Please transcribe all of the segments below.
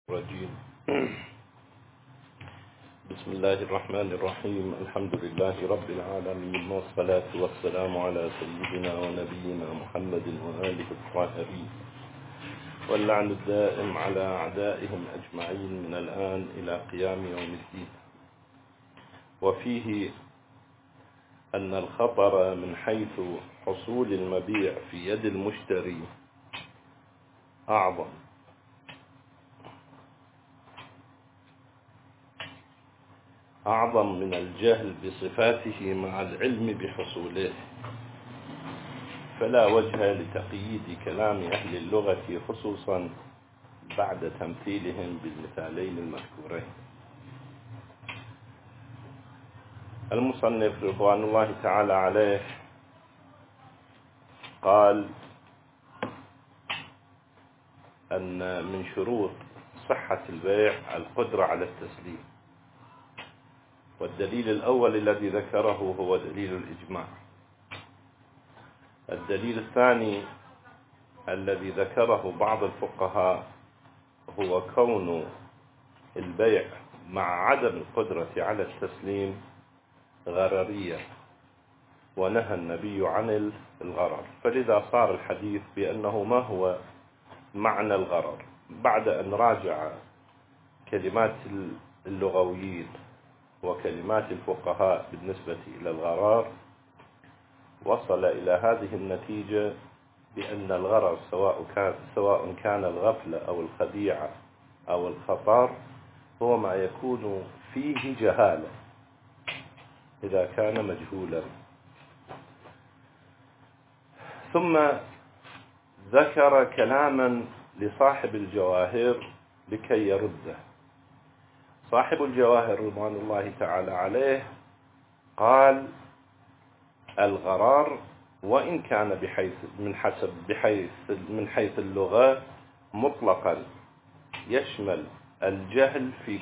الرجيم. بسم الله الرحمن الرحيم. الحمد لله رب العالمين، والصلاة والسلام على سيدنا ونبينا محمد وآله الطاهرين، واللعن الدائم على أعدائهم أجمعين من الآن إلى قيام يوم الدين. وفيه أن الخطر من حيث حصول المبيع في يد المشتري أعظم من الجهل بصفاته مع العلم بحصوله، فلا وجه لتقييد كلام أهل اللغة خصوصا بعد تمثيلهم بالمثالين المذكورين. المصنف رضوان الله تعالى عليه قال أن من شروط صحة البيع القدرة على التسليم، والدليل الأول الذي ذكره هو دليل الإجماع. الدليل الثاني الذي ذكره بعض الفقهاء هو كون البيع مع عدم القدرة على التسليم غررية، ونهى النبي عن الغرر، فلذا صار الحديث بأنه ما هو معنى الغرر. بعد أن راجع كلمات اللغويين وكلمات الفقهاء بالنسبة إلى الغرار، وصل إلى هذه النتيجة بأن الغرر سواء كان الغفلة أو الخديعة أو الخطر هو ما يكون فيه جهالة إذا كان مجهولا. ثم ذكر كلاما لصاحب الجواهر لكي يرده. صاحب الجواهر رضوان الله تعالى عليه قال: الغرار وإن كان من حيث اللغة مطلقا يشمل الجهل في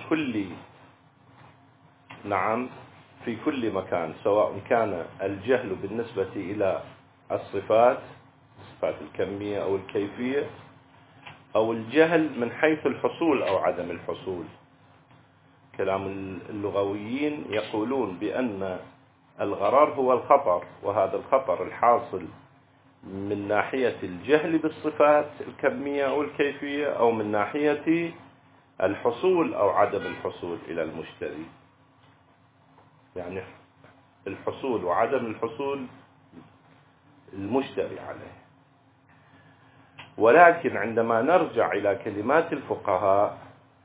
كل مكان، سواء كان الجهل بالنسبة إلى الصفات الكمية أو الكيفية، أو الجهل من حيث الحصول أو عدم الحصول. كلام اللغويين يقولون بأن الغرار هو الخطر، وهذا الخطر الحاصل من ناحية الجهل بالصفات الكمية أو الكيفية، أو من ناحية الحصول أو عدم الحصول إلى المشتري، يعني الحصول وعدم الحصول المشتري عليه. ولكن عندما نرجع إلى كلمات الفقهاء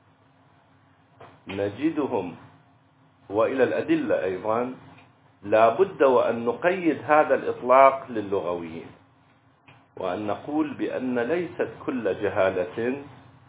نجدهم وإلى الأدلة أيضا لا بد وأن نقيد هذا الإطلاق للغويين، وأن نقول بأن ليست كل جهالة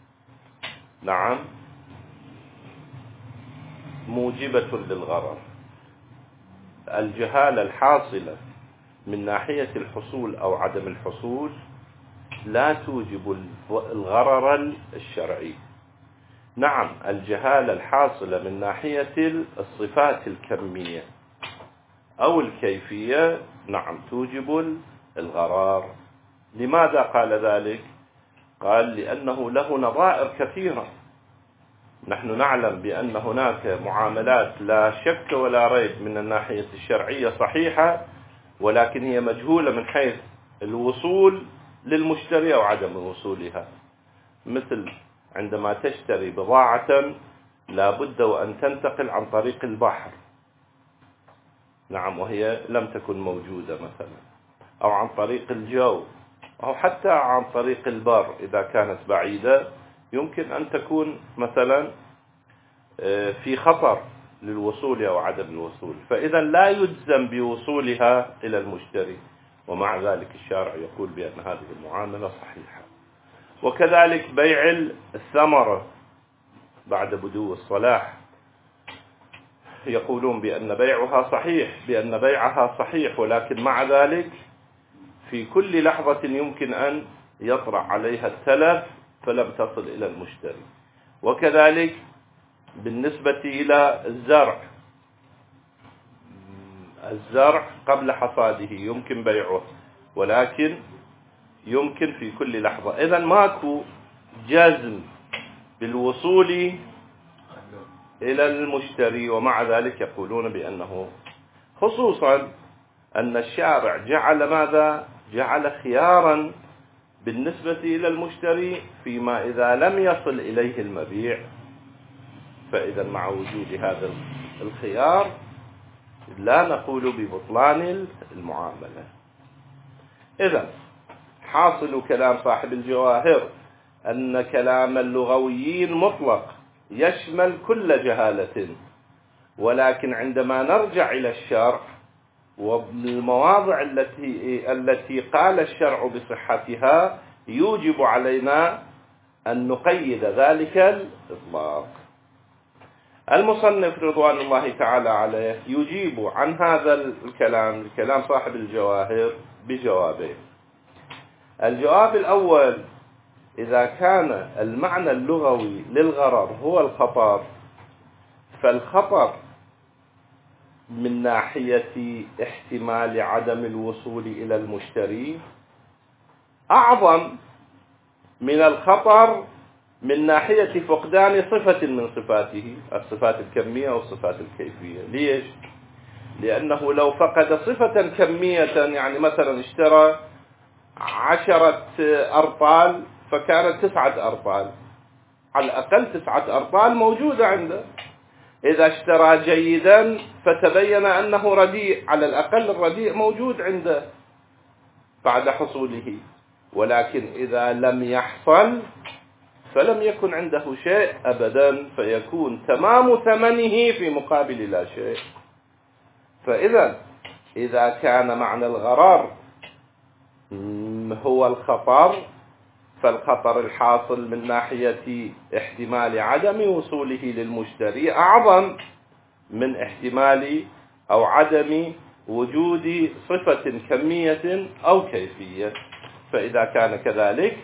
موجبة للغرر. الجهالة الحاصلة من ناحية الحصول أو عدم الحصول لا توجب الغرر الشرعي. نعم، الجهالة الحاصلة من ناحية الصفات الكمية أو الكيفية توجب الغرار. لماذا قال ذلك؟ قال: لأنه له نظائر كثيرة. نحن نعلم بأن هناك معاملات لا شك ولا ريب من الناحية الشرعية صحيحة، ولكن هي مجهولة من حيث الوصول للمشتري أو عدم وصولها. مثل عندما تشتري بضاعة لا بد وأن تنتقل عن طريق البحر، وهي لم تكن موجودة مثلا، أو عن طريق الجو، أو حتى عن طريق البر إذا كانت بعيدة، يمكن أن تكون مثلا في خطر للوصول أو عدم الوصول، فإذا لا يجزم بوصولها إلى المشتري، ومع ذلك الشارع يقول بأن هذه المعاملة صحيحة. وكذلك بيع الثمرة بعد بدو الصلاح، يقولون بأن بيعها صحيح، ولكن مع ذلك في كل لحظة يمكن أن يطرأ عليها التلف فلم تصل إلى المشتري. وكذلك بالنسبة إلى الزرع قبل حصاده يمكن بيعه، ولكن يمكن في كل لحظة. إذن ماكو جزم بالوصول إلى المشتري، ومع ذلك يقولون بأنه، خصوصا أن الشارع جعل ماذا؟ جعل خيارا بالنسبة إلى المشتري فيما إذا لم يصل إليه المبيع. فإذا مع وجود هذا الخيار لا نقول ببطلان المعاملة. إذا حاصل كلام صاحب الجواهر أن كلام اللغويين مطلق يشمل كل جهالة، ولكن عندما نرجع إلى الشرع والمواضع التي قال الشرع بصحتها يوجب علينا أن نقيد ذلك الإطلاق. المصنف رضوان الله تعالى عليه يجيب عن هذا الكلام صاحب الجواهر بجوابين. الجواب الأول: إذا كان المعنى اللغوي للغرر هو الخطر، فالخطر من ناحية احتمال عدم الوصول إلى المشتري أعظم من الخطر من ناحية فقدان صفة من صفاته، الصفات الكمية والصفات الكيفية. ليش؟ لأنه لو فقد صفة كمية، يعني مثلا اشترى 10 أرطال فكانت 9 أرطال، على الأقل 9 أرطال موجودة عنده. إذا اشترى جيدا فتبين أنه رديء، على الأقل الرديء موجود عنده بعد حصوله. ولكن إذا لم يحصل فلم يكن عنده شيء أبدا، فيكون تمام ثمنه في مقابل لا شيء. إذا كان معنى الغرر هو الخطر، فالخطر الحاصل من ناحية احتمال عدم وصوله للمشتري أعظم من احتمال أو عدم وجود صفة كمية أو كيفية. فإذا كان كذلك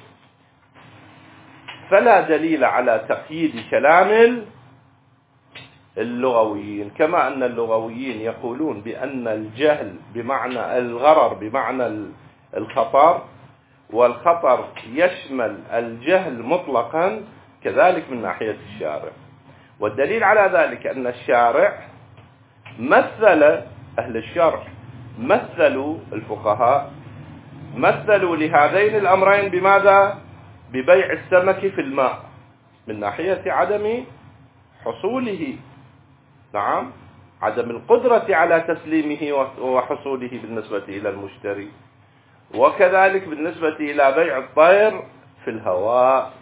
فلا دليل على تقييد كلام اللغويين، كما أن اللغويين يقولون بأن الجهل بمعنى الغرر بمعنى الخطر، والخطر يشمل الجهل مطلقا، كذلك من ناحية الشارع. والدليل على ذلك أن الشارع مثل أهل الشرع، مثلوا الفقهاء، مثلوا لهذين الأمرين بماذا؟ ببيع السمك في الماء من ناحية عدم حصوله، نعم، عدم القدرة على تسليمه وحصوله بالنسبة إلى المشتري، وكذلك بالنسبة إلى بيع الطير في الهواء.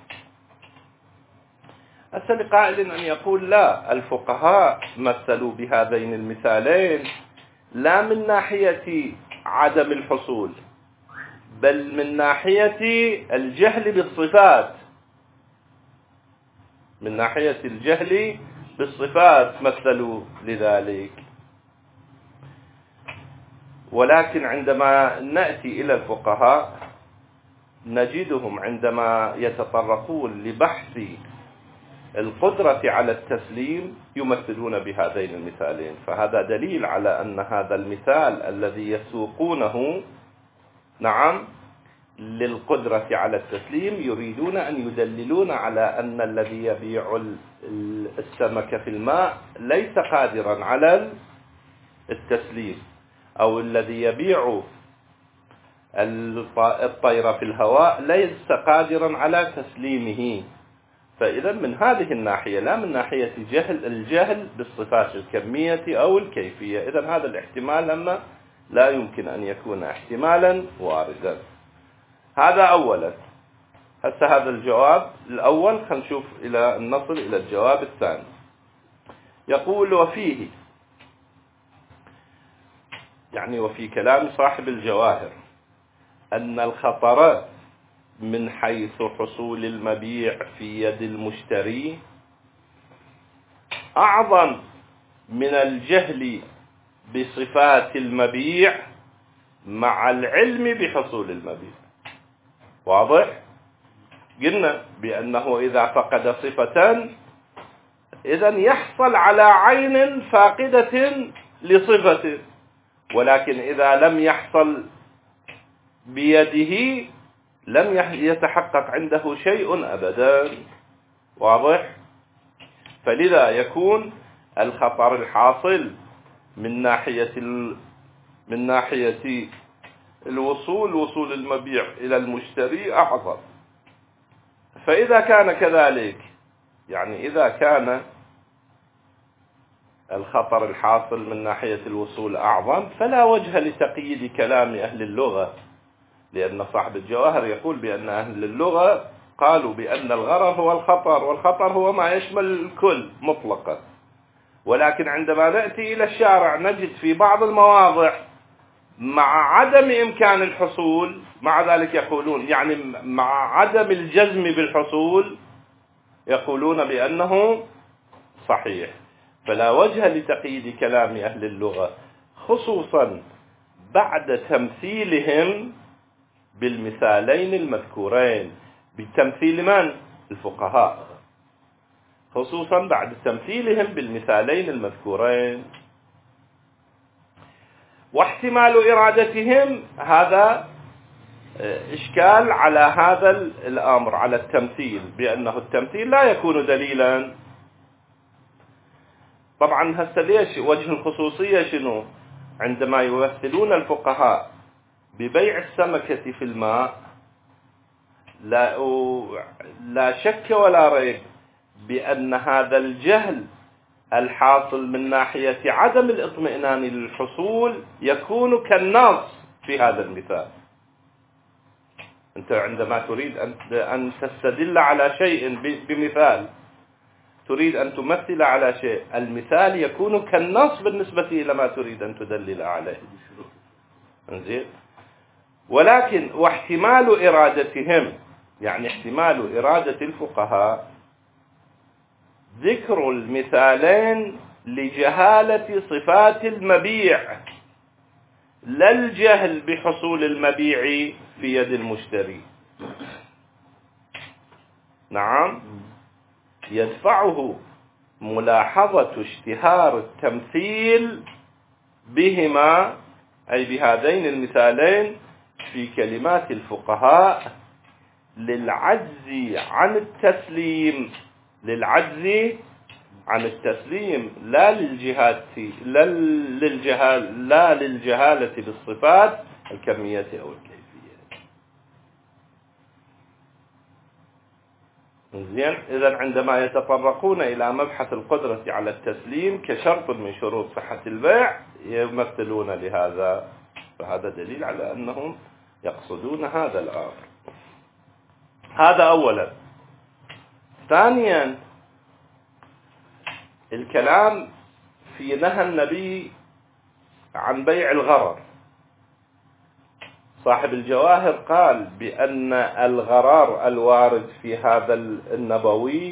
هسه لقائل أن يقول لا، الفقهاء مثلوا بهذين المثالين لا من ناحية عدم الحصول، بل من ناحية الجهل بالصفات، من ناحية الجهل بالصفات مثلوا لذلك. ولكن عندما نأتي إلى الفقهاء نجدهم عندما يتطرقون لبحث القدرة على التسليم يمثلون بهذين المثالين. فهذا دليل على أن هذا المثال الذي يسوقونه، نعم، للقدرة على التسليم، يريدون أن يدللون على أن الذي يبيع السمك في الماء ليس قادرا على التسليم، أو الذي يبيع الطير في الهواء ليس قادرا على تسليمه. فإذا من هذه الناحية، لا من ناحية الجهل بالصفات الكمية أو الكيفية. إذا هذا الاحتمال لما لا يمكن أن يكون احتمالا واردا. هذا أولا. هسه هذا الجواب الأول، خلينا نشوف إلى نصل إلى الجواب الثاني. يقول: وفيه، يعني وفي كلام صاحب الجواهر، أن الخطر من حيث حصول المبيع في يد المشتري أعظم من الجهل بصفات المبيع مع العلم بحصول المبيع. واضح؟ قلنا بأنه إذا فقد صفة إذن يحصل على عين فاقدة لصفة، ولكن إذا لم يحصل بيده لم يتحقق عنده شيء أبدا. واضح؟ فلذا يكون الخطر الحاصل من ناحية وصول المبيع إلى المشتري أعظم. فإذا كان كذلك، يعني إذا كان الخطر الحاصل من ناحية الوصول أعظم، فلا وجه لتقييد كلام أهل اللغة، لأن صاحب الجواهر يقول بأن أهل اللغة قالوا بأن الغرر هو الخطر، والخطر هو ما يشمل الكل مطلقا. ولكن عندما نأتي إلى الشارع نجد في بعض المواضع مع عدم إمكان الحصول، مع ذلك يقولون، يعني مع عدم الجزم بالحصول، يقولون بأنه صحيح. فلا وجه لتقييد كلام أهل اللغة، خصوصا بعد تمثيلهم بالمثالين المذكورين. بتمثيل من؟ الفقهاء، خصوصا بعد تمثيلهم بالمثالين المذكورين. واحتمال إرادتهم، هذا إشكال على هذا الأمر، على التمثيل، بأنه التمثيل لا يكون دليلا. طبعا هسه ليش وجه الخصوصية شنو؟ عندما يمثلون الفقهاء ببيع السمكة في الماء، لا شك ولا ريب بأن هذا الجهل الحاصل من ناحية عدم الاطمئنان للحصول يكون كالنص في هذا المثال. أنت عندما تريد أن تستدل على شيء بمثال، تريد أن تمثل على شيء، المثال يكون كالنص بالنسبة إلى ما تريد أن تدلل عليه. انزين. ولكن واحتمال إرادتهم، يعني احتمال إرادة الفقهاء ذكر المثالين لجهالة صفات المبيع، لا الجهل بحصول المبيع في يد المشتري. نعم، يدفعه ملاحظة اشتهار التمثيل بهما، أي بهذين المثالين، في كلمات الفقهاء للعجز عن التسليم، لا للجهالة بالصفات الكمية أو الكيفية. زين. إذن عندما يتطرقون إلى مبحث القدرة على التسليم كشرط من شروط صحة البيع يمثلون لهذا، فهذا دليل على أنهم يقصدون هذا الأمر. هذا أولا. ثانيا، الكلام في نهى النبي عن بيع الغرر. صاحب الجواهر قال بأن الغرار الوارد في هذا النبوي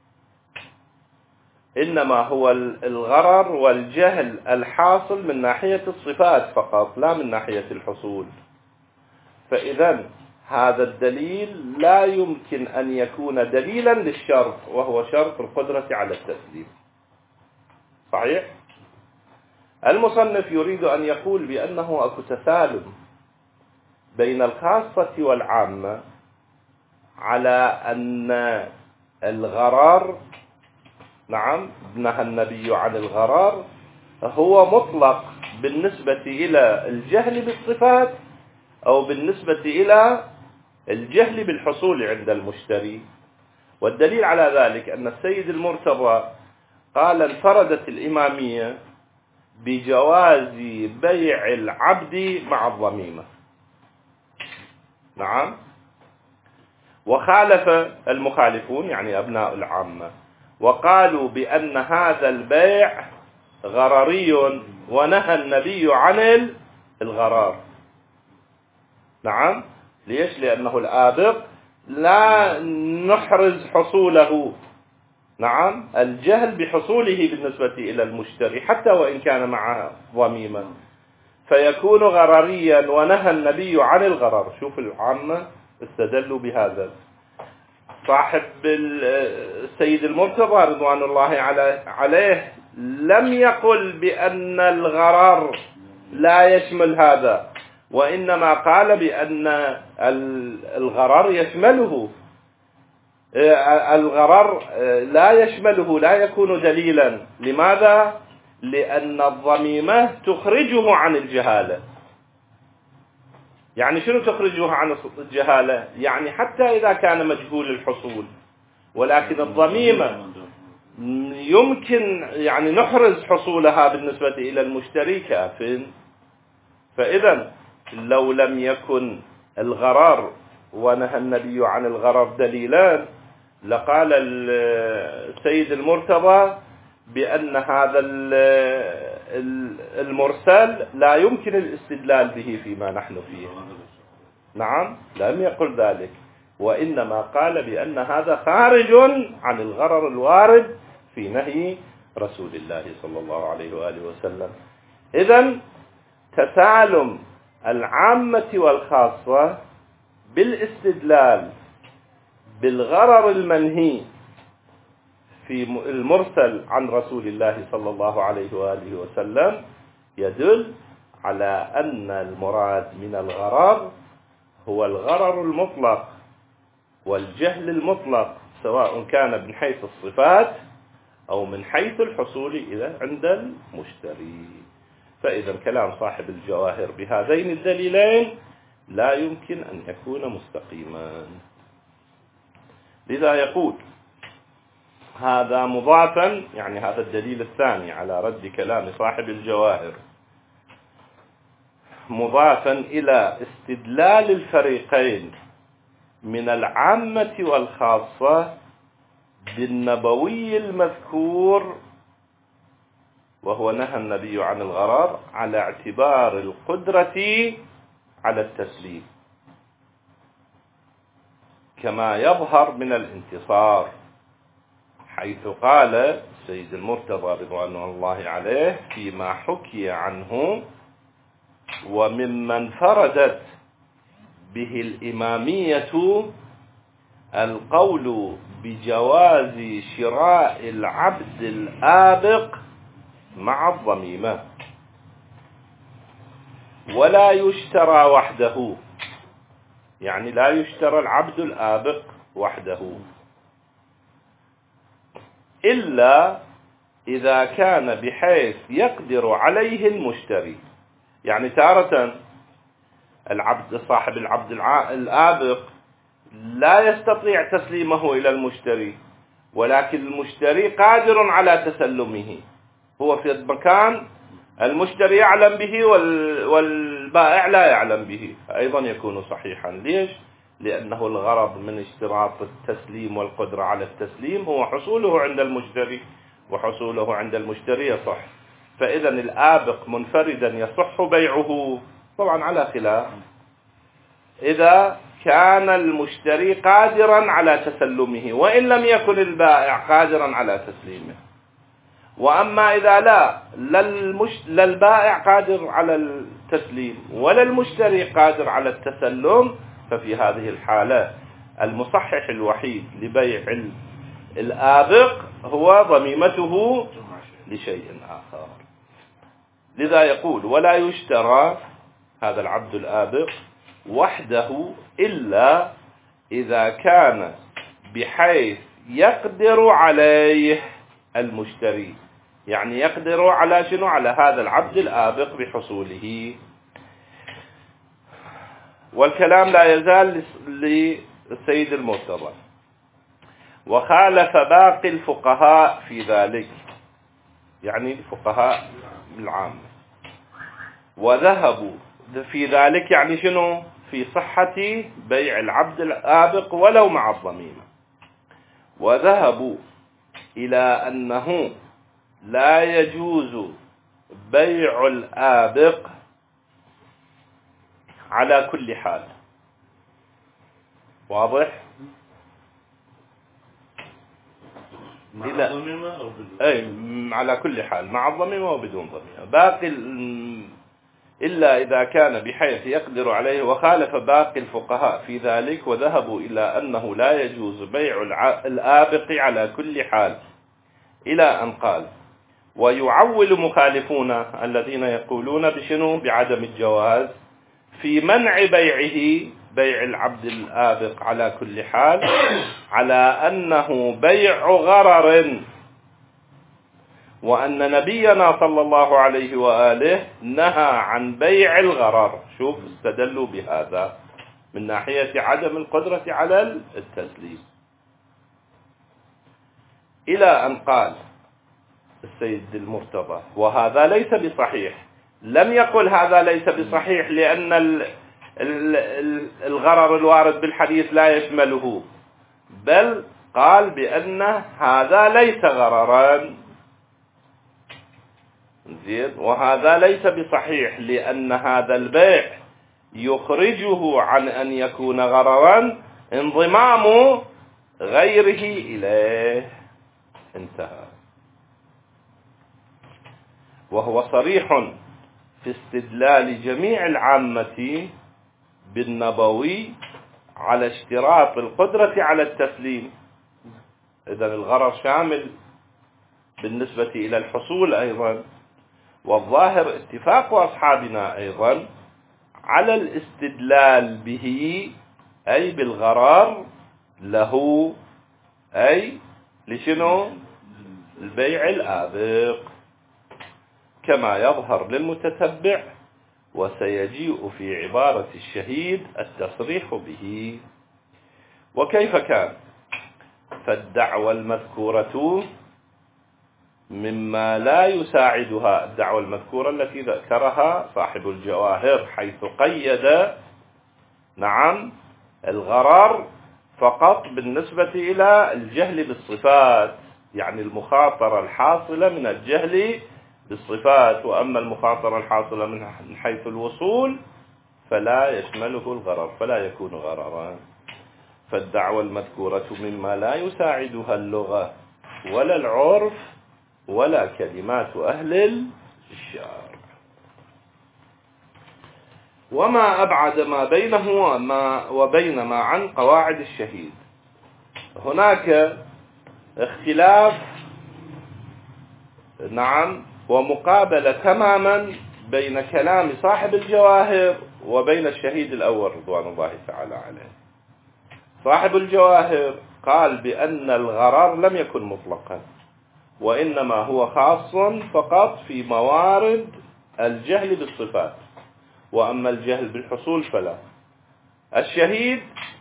إنما هو الغرر والجهل الحاصل من ناحية الصفات فقط، لا من ناحية الحصول. فإذا هذا الدليل لا يمكن أن يكون دليلا للشرط، وهو شرط القدرة على التسليم. صحيح؟ المصنف يريد أن يقول بأنه أكو تسالم بين الخاصة والعامة على أن الغرار، نعم، نهى النبي عن الغرار، هو مطلق بالنسبة إلى الجهل بالصفات أو بالنسبة إلى الجهل بالحصول عند المشتري. والدليل على ذلك أن السيد المرتضى قال انفردت الإمامية بجواز بيع العبد مع الضميمة. نعم. وخالف المخالفون، يعني أبناء العامة، وقالوا بأن هذا البيع غرري ونهى النبي عن الغرار. نعم. ليش؟ لأنه الآبق لا نحرز حصوله، نعم، الجهل بحصوله بالنسبة إلى المشتري حتى وإن كان معه ضميما، فيكون غرريا ونهى النبي عن الغرر. شوف العامة استدلوا بهذا. صاحب السيد المرتضى رضوان الله عليه لم يقل بأن الغرر لا يشمل هذا، وإنما قال بأن الغرر يشمله. الغرر لا يشمله، لا يكون دليلا. لماذا؟ لأن الضميمة تخرجه عن الجهالة. يعني شنو تخرجه عن الجهالة؟ يعني حتى إذا كان مجهول الحصول، ولكن الضميمة يمكن يعني نحرز حصولها بالنسبة إلى المشتري كاف. فإذا لو لم يكن الغرر ونهى النبي عن الغرر دليلان، لقال السيد المرتضى بأن هذا المرسل لا يمكن الاستدلال به فيما نحن فيه. نعم، لم يقل ذلك، وإنما قال بأن هذا خارج عن الغرر الوارد في نهي رسول الله صلى الله عليه وآله وسلم. إذن تسالم العامة والخاصة بالاستدلال بالغرر المنهي في المرسل عن رسول الله صلى الله عليه وآله وسلم يدل على أن المراد من الغرر هو الغرر المطلق والجهل المطلق، سواء كان من حيث الصفات أو من حيث الحصول عند المشتري. فإذا كلام صاحب الجواهر بهذين الدليلين لا يمكن أن يكون مستقيما. لذا يقول هذا مضافا، يعني هذا الدليل الثاني على رد كلام صاحب الجواهر، مضافا إلى استدلال الفريقين من العامة والخاصة بالنبوي المذكور، وهو نهى النبي عن الغرر على اعتبار القدرة على التسليم، كما يظهر من الانتصار، حيث قال السيد المرتضى رضوان الله عليه فيما حكي عنه: وممن فردت به الإمامية القول بجواز شراء العبد الآبق مع الضميمة، ولا يشترى وحده، يعني لا يشترى العبد الآبق وحده إلا إذا كان بحيث يقدر عليه المشتري. يعني تارة العبد صاحب العبد الآبق لا يستطيع تسليمه إلى المشتري، ولكن المشتري قادر على تسلمه، هو في مكان المشتري يعلم به والبائع لا يعلم به، أيضا يكون صحيحا. ليش؟ لأنه الغرض من اشتراط التسليم والقدرة على التسليم هو حصوله عند المشتري، وحصوله عند المشتري يصح. فإذا الآبق منفردا يصح بيعه، طبعا على خلاف إذا كان المشتري قادرا على تسلمه، وإن لم يكن البائع قادرا على تسليمه. وأما إذا لا البائع قادر على التسليم ولا المشتري قادر على التسلم، ففي هذه الحالة المصحح الوحيد لبيع الآبق هو ضميمته لشيء آخر. لذا يقول: ولا يشترى هذا العبد الآبق وحده إلا إذا كان بحيث يقدر عليه المشتري، يعني يقدر على شنو؟ على هذا العبد الآبق بحصوله. والكلام لا يزال للسيد المرتضى: وخالف باقي الفقهاء في ذلك، يعني الفقهاء العامة، وذهبوا في ذلك، يعني شنو؟ في صحة بيع العبد الآبق ولو مع الضميمة. وذهبوا إلى أنه لا يجوز بيع الآبق على كل حال. واضح؟ على كل حال، مع الضميمة وبدون ضميمة. باقي إلا إذا كان بحيث يقدر عليه. وخالف باقي الفقهاء في ذلك، وذهبوا إلى أنه لا يجوز بيع الآبق على كل حال، إلى أن قال: ويعول مخالفون الذين يقولون بشنو؟ بعدم الجواز في منع بيعه بيع العبد الآبق على كل حال على أنه بيع غرر، وأن نبينا صلى الله عليه وآله نهى عن بيع الغرر. شوف استدلوا بهذا من ناحية عدم القدرة على التسليم، إلى أن قال السيد المرتضى وهذا ليس بصحيح. لم يقل هذا ليس بصحيح لأن الغرر الوارد بالحديث لا يشمله، بل قال بأن هذا ليس غررا، زين، وهذا ليس بصحيح لأن هذا البيع يخرجه عن أن يكون غررا انضمام غيره إليه. انتهى. وهو صريح في استدلال جميع العامة بالنبوي على اشتراط القدرة على التسليم. إذن الغرر شامل بالنسبة إلى الحصول أيضا، والظاهر اتفاق أصحابنا أيضا على الاستدلال به، أي بالغرر له، أي لشنو؟ البيع الآبق، كما يظهر للمتتبع، وسيجيء في عبارة الشهيد التصريح به. وكيف كان؟ فالدعوى المذكورة مما لا يساعدها، الدعوى المذكورة التي ذكرها صاحب الجواهر، حيث قيد نعم الغرر فقط بالنسبة إلى الجهل بالصفات، يعني المخاطرة الحاصلة من الجهل بالصفات، وأما المخاطرة الحاصلة من حيث الوصول فلا يشمله الغرر، فلا يكون غررا. فالدعوى المذكورة مما لا يساعدها اللغة ولا العرف ولا كلمات أهل الشعر. وما أبعد ما بينه وبين ما عن قواعد الشهيد. هناك اختلاف نعم ومقابلة تماما بين كلام صاحب الجواهر وبين الشهيد الأول رضوان الله تعالى عليه. صاحب الجواهر قال بأن الغرر لم يكن مطلقا، وإنما هو خاص فقط في موارد الجهل بالصفات، وأما الجهل بالحصول فلا. الشهيد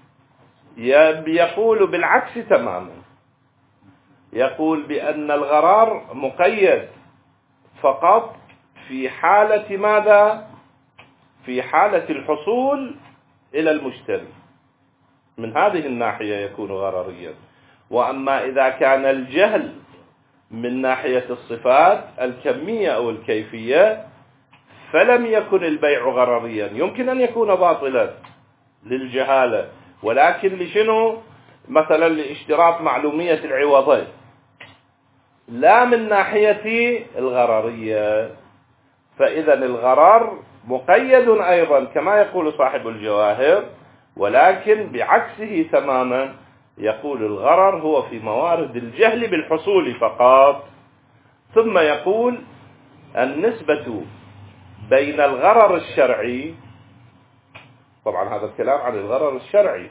يقول بالعكس تماما، يقول بأن الغرر مقيد فقط في حالة ماذا؟ في حالة الحصول إلى المشتري، من هذه الناحية يكون غرريا. وأما إذا كان الجهل من ناحية الصفات الكمية أو الكيفية فلم يكن البيع غرريا. يمكن أن يكون باطلا للجهالة، ولكن لشنو؟ مثلا لاشتراط معلومية العوضين، لا من ناحية الغررية. فإذا الغرر مقيد أيضا كما يقول صاحب الجواهر، ولكن بعكسه تماما، يقول الغرر هو في موارد الجهل بالحصول فقط. ثم يقول النسبة بين الغرر الشرعي، طبعا هذا الكلام عن الغرر الشرعي،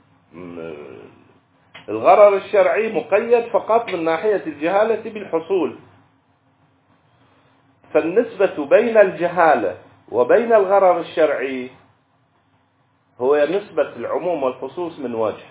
الغرر الشرعي مقيد فقط من ناحية الجهالة بالحصول، فالنسبة بين الجهالة وبين الغرر الشرعي هو نسبة العموم والخصوص من وجه،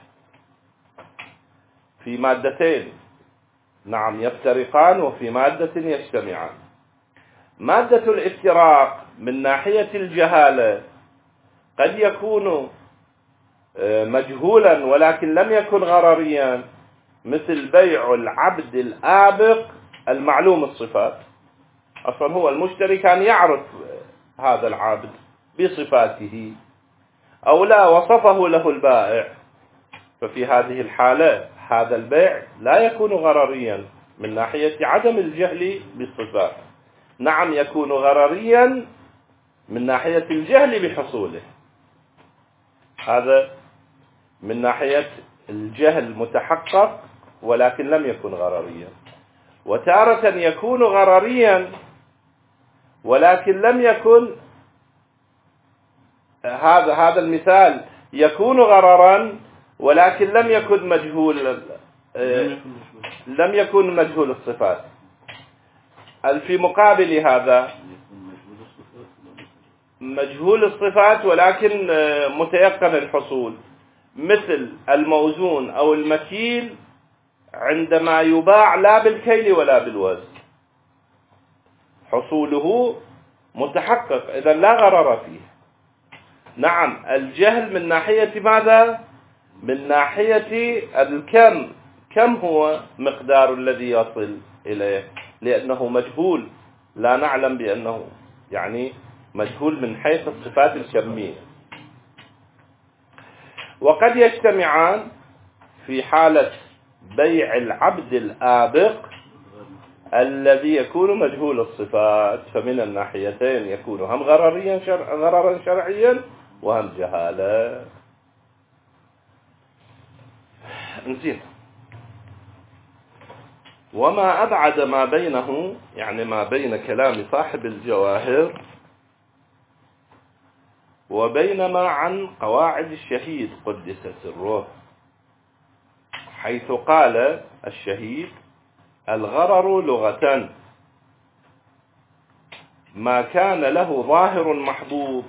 في مادتين نعم يفترقان وفي مادة يجتمعان. مادة الافتراق من ناحية الجهالة قد يكون مجهولا ولكن لم يكن غرريا، مثل بيع العبد الآبق المعلوم الصفات. أصلا هو المشتري كان يعرف هذا العبد بصفاته أو لا، وصفه له البائع، ففي هذه الحالة هذا البيع لا يكون غرريا من ناحية عدم الجهل بالصفات. نعم يكون غرريا من ناحية الجهل بحصوله، هذا من ناحية الجهل متحقق ولكن لم يكن غرريا. وتارة يكون غرريا ولكن لم يكن، هذا المثال يكون غررا ولكن لم يكن مجهول، لم يكن مجهول الصفات. في مقابل هذا مجهول الصفات ولكن متيقن الحصول، مثل الموزون أو المكيل عندما يباع لا بالكيل ولا بالوزن حصوله متحقق، إذا لا غرر فيه. نعم، الجهل من ناحية ماذا؟ من ناحية الكم، كم هو مقدار الذي يصل إليه، لأنه مجهول، لا نعلم بأنه يعني مجهول من حيث الصفات الكمية. وقد يجتمعان في حالة بيع العبد الآبق الذي يكون مجهول الصفات، فمن الناحيتين يكون هم غررا شرعيا وهم جهالة. نزيد. وما أبعد ما بينه، يعني ما بين كلام صاحب الجواهر وبين ما عن قواعد الشهيد قدس سره، حيث قال الشهيد: الغرر لغة ما كان له ظاهر محبوب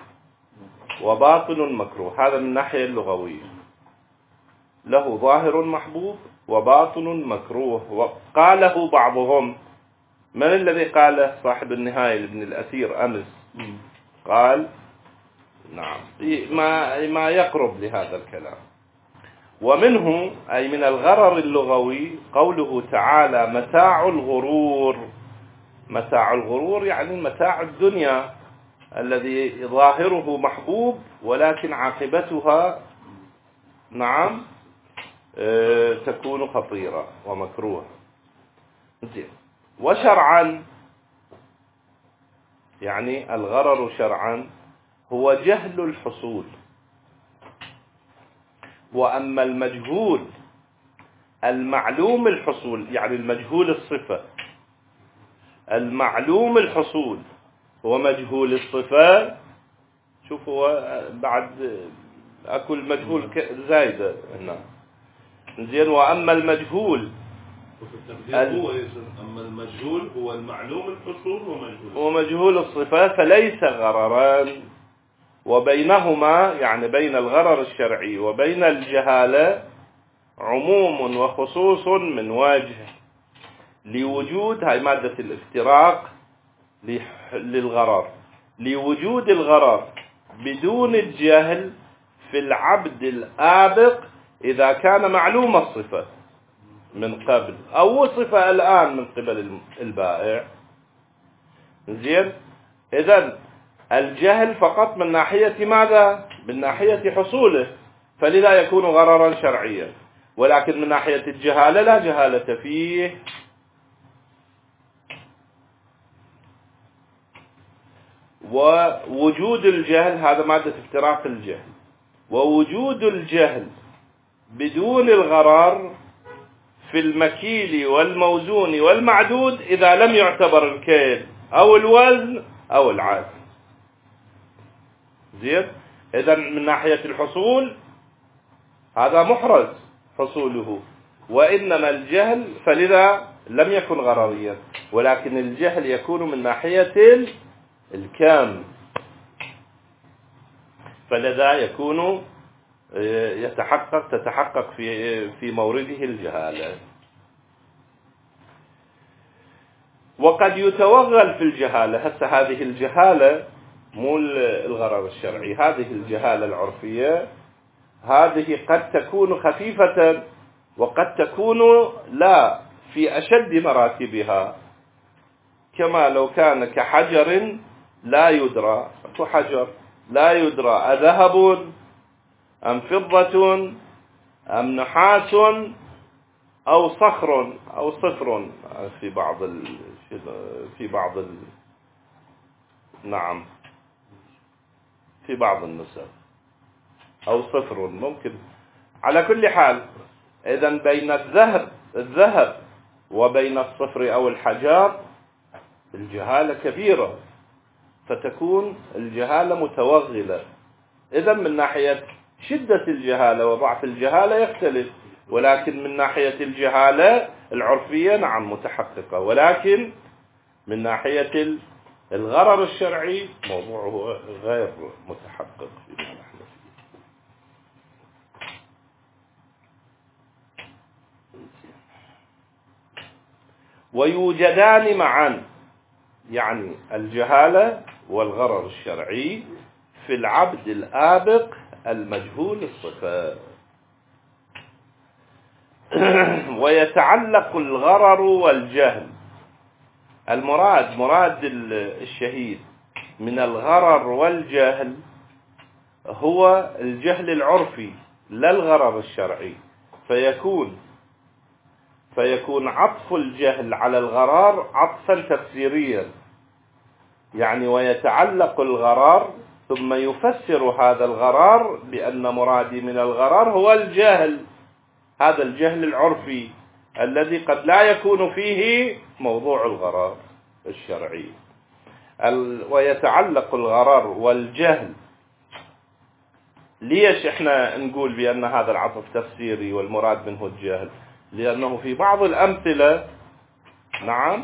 وباطن مكروه. هذا من الناحية اللغوية، له ظاهر محبوب وباطن مكروه. وقاله بعضهم، من الذي قاله؟ صاحب النهاية لابن الأثير أمس قال نعم ما يقرب لهذا الكلام. ومنه أي من الغرر اللغوي قوله تعالى: متاع الغرور. متاع الغرور يعني متاع الدنيا الذي ظاهره محبوب ولكن عاقبتها نعم تكون خطيرة ومكروه. زين. وشرعا يعني الغرر شرعا هو جهل الحصول. وأما المجهول المعلوم الحصول، يعني المجهول الصفة، المعلوم الحصول هو مجهول الصفة. شوفوا بعد أكو المجهول زايدة هنا. زين. وأما المجهول أما المجهول هو المعلوم الحصول ومجهول الصفة فليس غررا. وبينهما يعني بين الغرر الشرعي وبين الجهالة عموم وخصوص من وجه، لوجود هاي مادة الافتراق للغرر، لوجود الغرر بدون الجهل في العبد الآبق إذا كان معلوم الصفة من قبل أو صفة الآن من قبل البائع. زين. إذن الجهل فقط من ناحية ماذا؟ من ناحية حصوله، فلذا يكون غررا شرعيا. ولكن من ناحية الجهالة لا جهالة فيه. ووجود الجهل هذا مادة افتراق الجهل. ووجود الجهل بدون الغرر في المكيل والموزون والمعدود إذا لم يعتبر الكيل أو الوزن أو العد. زين. إذن من ناحية الحصول هذا محرز حصوله، وإنما الجهل فلذا لم يكن غرريا، ولكن الجهل يكون من ناحية الكم، فلذا يكون تتحقق في مورده الجهالة. وقد يتوغل في الجهالة. هسه هذه الجهالة مو الغرر الشرعي، هذه الجهالة العرفية هذه قد تكون خفيفة وقد تكون لا في أشد مراتبها، كما لو كان كحجر لا يدرى. حجر لا يدرى أذهب أم فضة أم نحاس أو صخر أو صفر نعم في بعض النسخ أو صفر ممكن. على كل حال إذن بين الذهب وبين الصفر أو الحجار الجهالة كبيرة، فتكون الجهالة متوغلة. إذن من ناحية شدة الجهالة وضعف الجهالة يختلف، ولكن من ناحية الجهالة العرفية نعم متحققة، ولكن من ناحية الغرر الشرعي موضوعه غير متحقق فيما نحن فيه. ويوجدان معا، يعني الجهالة والغرر الشرعي في العبد الآبق المجهول الصفة. ويتعلق الغرر والجهل، مراد الشهيد من الغرر والجهل هو الجهل العرفي لا الغرر الشرعي، فيكون عطف الجهل على الغرر عطفا تفسيريا، يعني ويتعلق الغرر ثم يفسر هذا الغرر بأن مرادي من الغرر هو الجهل، هذا الجهل العرفي الذي قد لا يكون فيه موضوع الغرر الشرعي. ويتعلق الغرر والجهل. ليش احنا نقول بأن هذا العطف تفسيري والمراد منه الجهل؟ لأنه في بعض الأمثلة نعم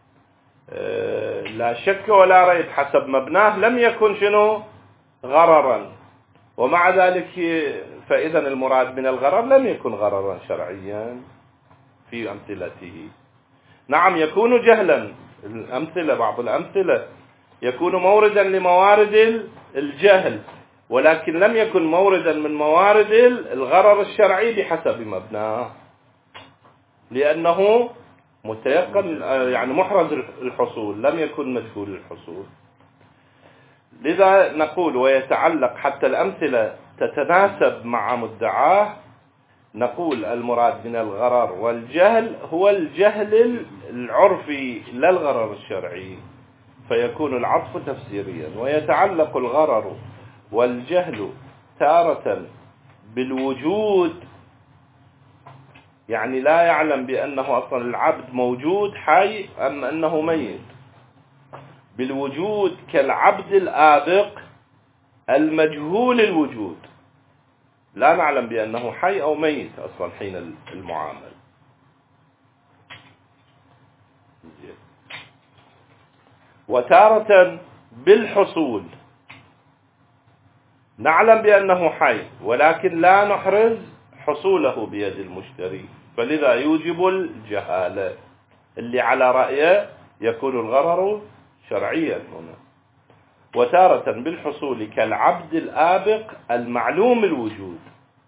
لا شك ولا ريب حسب مبناه لم يكن شنو غررا، ومع ذلك فإذا المراد من الغرر لم يكن غررا شرعيا في أمثلته. نعم يكون جهلا، بعض الأمثلة يكون موردا لموارد الجهل، ولكن لم يكن موردا من موارد الغرر الشرعي بحسب مبناه، لأنه متيقن يعني محرز الحصول، لم يكن مجهول الحصول. لذا نقول ويتعلق حتى الأمثلة تتناسب مع مدعاه، نقول المراد من الغرر والجهل هو الجهل العرفي لا الغرر الشرعي، فيكون العطف تفسيريا. ويتعلق الغرر والجهل تارة بالوجود، يعني لا يعلم بأنه أصلا العبد موجود حي أم أنه ميت، بالوجود كالعبد الآبق المجهول الوجود، لا نعلم بأنه حي أو ميت أصلا حين المعامل. وتارة بالحصول، نعلم بأنه حي ولكن لا نحرز حصوله بيد المشتري، فلذا يوجب الجهالة اللي على رأيه يكون الغرر شرعيا هنا. وتارة بالحصول كالعبد الآبق المعلوم الوجود.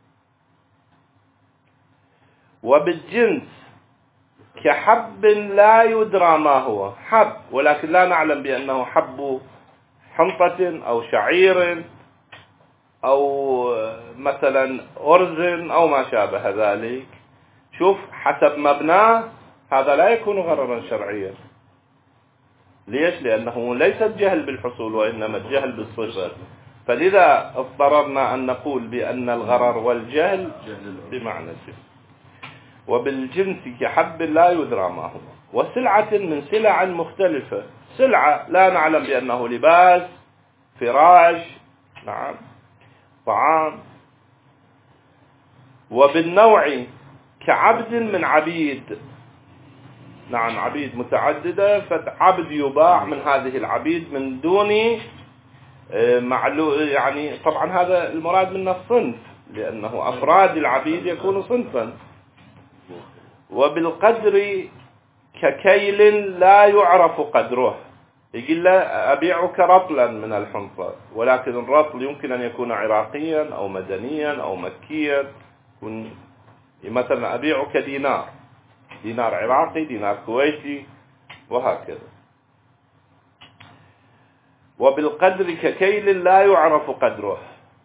وبالجنس كحب لا يدرى ما هو حب، ولكن لا نعلم بأنه حب حنطة أو شعير أو مثلا أرز أو ما شابه ذلك. شوف حسب مبناه هذا لا يكون غررا شرعيا. ليش؟ لأنه ليس الجهل بالحصول وإنما الجهل بالصفة، فلذا اضطررنا أن نقول بأن الغرر والجهل بمعنى الجهل. وبالجنس كحب لا يدرى ما هو. وسلعة من سلع مختلفة، سلعة لا نعلم بأنه لباس فراش نعم طعام. وبالنوع كعبد من عبيد، نعم عبيد متعددة، فعبد يباع من هذه العبيد من دون يعني طبعا هذا المراد منه الصنف، لأنه أفراد العبيد يكون صنفا. وبالقدر ككيل لا يعرف قدره، يقول له أبيعك رطلا من الحنطة، ولكن الرطل يمكن أن يكون عراقيا أو مدنيا أو مكيا، مثلا أبيعك دينار عراقي، دينار كويتي، وهكذا. وبالقدر ككيل لا يعرف قدره،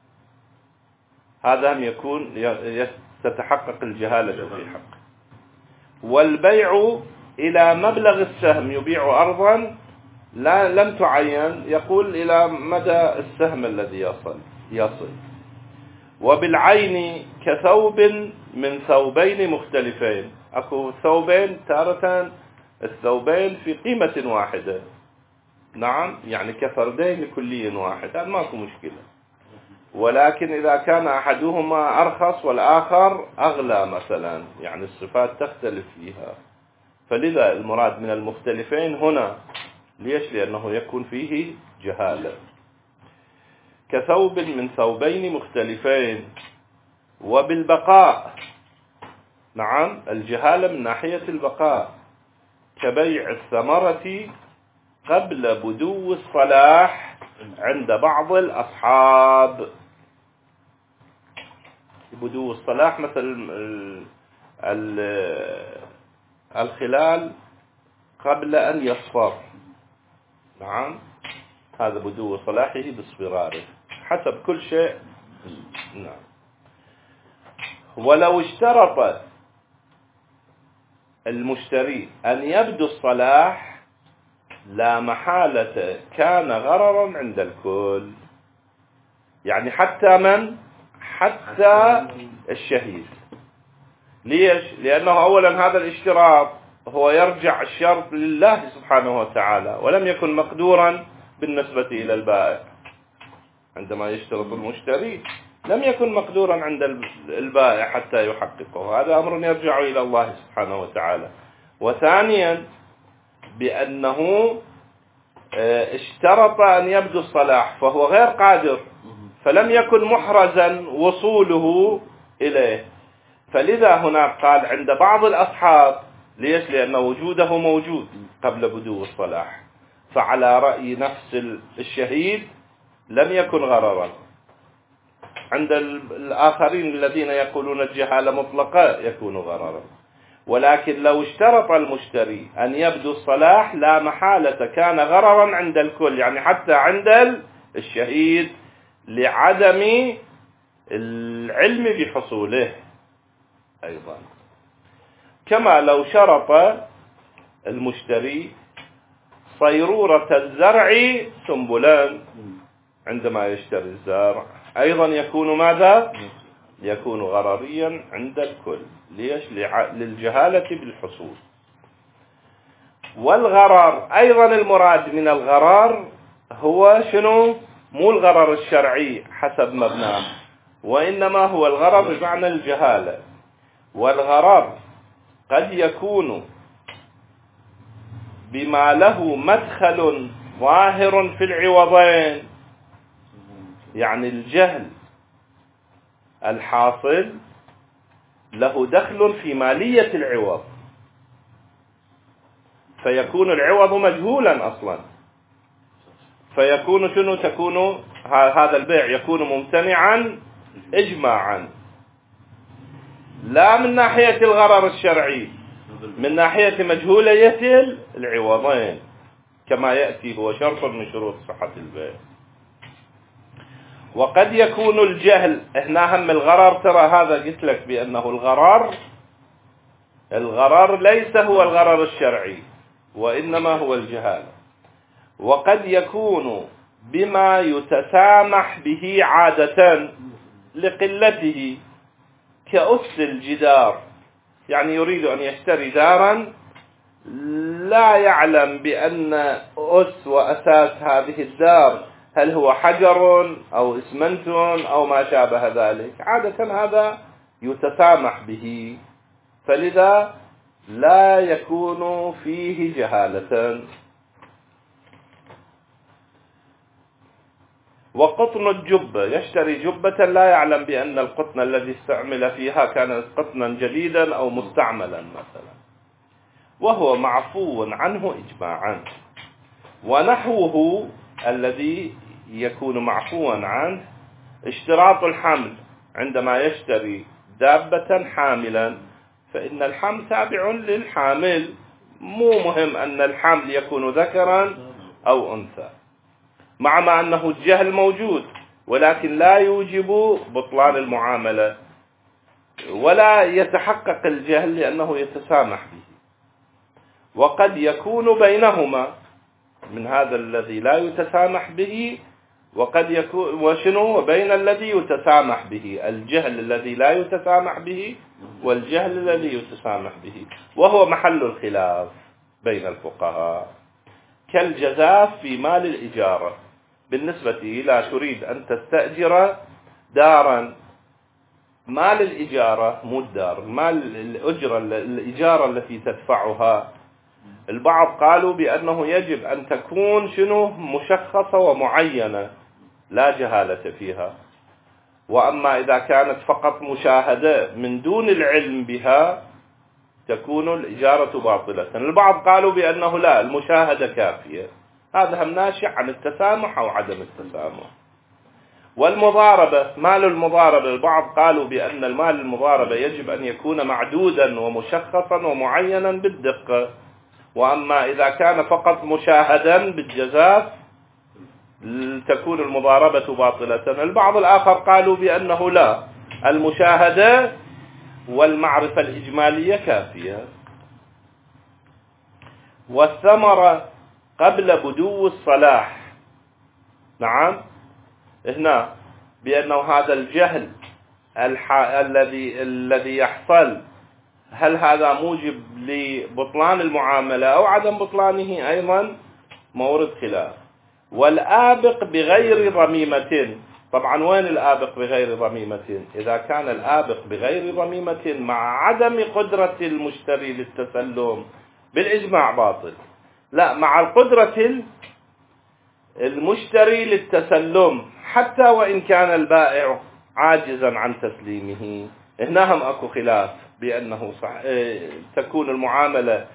هذا هم يكون تتحقق الجهالة في حقه. والبيع إلى مبلغ السهم، يبيع أرضا لم تعين، يقول إلى مدى السهم الذي يصل. وبالعين كثوب من ثوبين مختلفين، أكو ثوبين تارة الثوبين في قيمة واحدة، نعم يعني كفردين لكلي واحد، هذا ماكو مشكلة. ولكن إذا كان أحدهما أرخص والآخر أغلى مثلا، يعني الصفات تختلف فيها، فلذا المراد من المختلفين هنا. ليش؟ لأنه يكون فيه جهالة. كثوب من ثوبين مختلفين. وبالبقاء، نعم، الجهالة من ناحية البقاء، كبيع الثمرة قبل بدو الصلاح عند بعض الأصحاب. بدو الصلاح مثل الخلال قبل أن يصفر، نعم، هذا بدو صلاحه باصفراره، حسب كل شيء. نعم. ولو اشترط المشتري أن يبدو الصلاح لا محالة كان غررا عند الكل، يعني حتى من؟ حتى الشهيد. ليش؟ لأنه أولا هذا الاشتراط هو يرجع الشرط لله سبحانه وتعالى، ولم يكن مقدورا بالنسبة إلى البائع. عندما يشترط المشتري لم يكن مقدورا عند البائع حتى يحققه، هذا أمر يرجع إلى الله سبحانه وتعالى. وثانيا بأنه اشترط أن يبدو الصلاح فهو غير قادر، فلم يكن محرزا وصوله إليه، فلذا هنا قال عند بعض الأصحاب. ليش؟ لأن وجوده موجود قبل بدو الصلاح، فعلى رأي نفس الشهيد لم يكن غررا. عند الآخرين الذين يقولون الجهالة مطلقة يكون غررا. ولكن لو اشترط المشتري أن يبدو الصلاح لا محالة كان غررا عند الكل، يعني حتى عند الشهيد، لعدم العلم بحصوله أيضا. كما لو شرط المشتري صيرورة الزرع سنبلان عندما يشتري الزرع، أيضا يكون ماذا؟ يكون غرريا عند الكل. ليش؟ للجهالة بالحصول. والغرر أيضا المراد من الغرر هو شنو؟ مو الغرر الشرعي حسب مبناه، وإنما هو الغرر بمعنى الجهالة. والغرر قد يكون بما له مدخل ظاهر في العوضين، يعني الجهل الحاصل له دخل في مالية العوض، فيكون العوض مجهولا أصلا، فيكون شنو؟ تكون هذا البيع يكون ممتنعا إجماعا، لا من ناحية الغرر الشرعي، من ناحية مجهولية العوضين، كما يأتي هو شرط من شروط صحة البيع. وقد يكون الجهل، هنا هم الغرر، ترى هذا قلت لك بأنه الغرر ليس هو الغرر الشرعي، وإنما هو الجهالة. وقد يكون بما يتسامح به عادة لقلته، كأس الجدار، يعني يريد أن يشتري دارا لا يعلم بأن أس وأساس هذه الدار هل هو حجر أو إسمنت أو ما شابه ذلك، عادة هذا يتسامح به، فلذا لا يكون فيه جهالة. وقطن الجبة، يشتري جبة لا يعلم بأن القطن الذي استعمل فيها كان قطنا جديدا أو مستعملا مثلا، وهو معفو عنه إجماعا. ونحوه الذي يكون معفوا عنه اشتراط الحمل، عندما يشتري دابة حاملا، فإن الحمل تابع للحامل، مو مهم أن الحمل يكون ذكرا أو أنثى، مع ما أنه الجهل موجود، ولكن لا يوجب بطلان المعاملة، ولا يتحقق الجهل لأنه يتسامح به. وقد يكون بينهما من هذا الذي لا يتسامح به، وقد يكون وشنو بين الذي يتسامح به، الجهل الذي لا يتسامح به والجهل الذي يتسامح به، وهو محل الخلاف بين الفقهاء. كالجزاف في مال الإجارة، بالنسبة إلى تريد أن تستأجر دارا، مال الإجارة مو الدار، مال الأجرة الإجارة التي تدفعها، البعض قالوا بأنه يجب أن تكون شنو مشخصة ومعينة لا جهالة فيها. وأما إذا كانت فقط مشاهدة من دون العلم بها تكون الإجارة باطلة. البعض قالوا بأنه لا، المشاهدة كافية. هذا هم ناشئ عن التسامح أو عدم التسامح. والمضاربة، مال المضاربة، البعض قالوا بأن المال المضاربة يجب أن يكون معدودا ومشخصا ومعينا بالدقة. وأما إذا كان فقط مشاهدا بالجزاف تكون المضاربة باطلة. البعض الآخر قالوا بأنه لا، المشاهدة والمعرفة الإجمالية كافية. والثمرة قبل بدو الصلاح، نعم، هنا بأنه هذا الجهل الذي يحصل، هل هذا موجب لبطلان المعاملة أو عدم بطلانه، أيضا مورد خلاف. والآبق بغير ضميمة، طبعا وين الآبق بغير ضميمة؟ إذا كان الآبق بغير ضميمة مع عدم قدرة المشتري للتسلم بالإجماع باطل. لا، مع القدرة المشتري للتسلم حتى وإن كان البائع عاجزا عن تسليمه، هنا هم أكو خلاف بأنه تكون المعاملة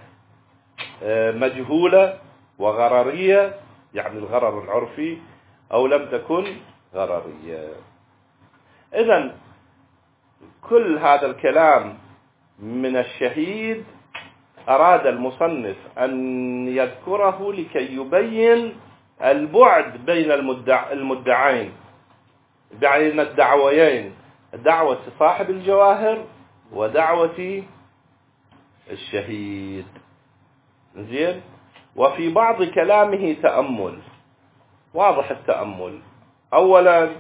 مجهولة وغررية، يعني الغرر العرفي، أو لم تكن غررية. إذن كل هذا الكلام من الشهيد أراد المصنف أن يذكره لكي يبين البعد بين المدعين، بين الدعويين، دعوة صاحب الجواهر ودعوة الشهيد. زين. وفي بعض كلامه تأمل، واضح التأمل. أولا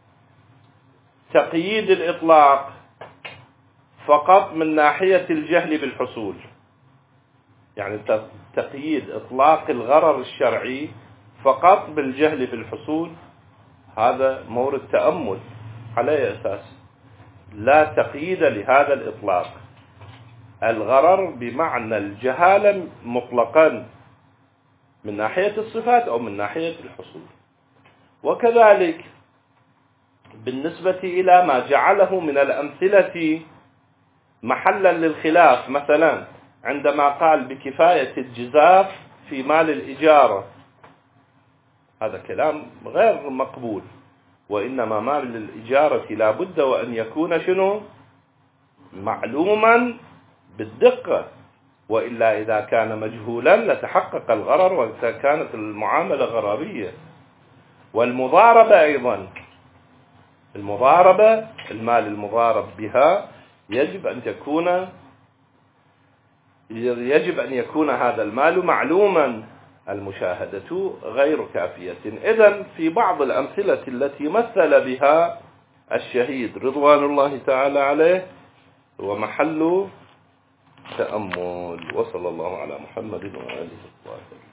تقييد الإطلاق فقط من ناحية الجهل بالحصول، يعني تقييد إطلاق الغرر الشرعي فقط بالجهل بالحصول، هذا مورد تأمل. على أي أساس؟ لا تقييد لهذا الإطلاق، الغرر بمعنى الجهالة مطلقا من ناحية الصفات أو من ناحية الحصول. وكذلك بالنسبة إلى ما جعله من الأمثلة محلا للخلاف، مثلا عندما قال بكفاية الجزاف في مال الإجارة، هذا كلام غير مقبول. وإنما مال الإجارة لا بد وأن يكون شنو معلوما بالدقة، وإلا إذا كان مجهولا لتحقق الغرر وكانت المعاملة غررية. والمضاربة أيضا، المضاربة، المال المضارب بها يجب أن يكون هذا المال معلوما، المشاهدة غير كافية. إذن في بعض الأمثلة التي مثل بها الشهيد رضوان الله تعالى عليه هو محل تأمل. وصلى الله على محمد وآله وصحبه.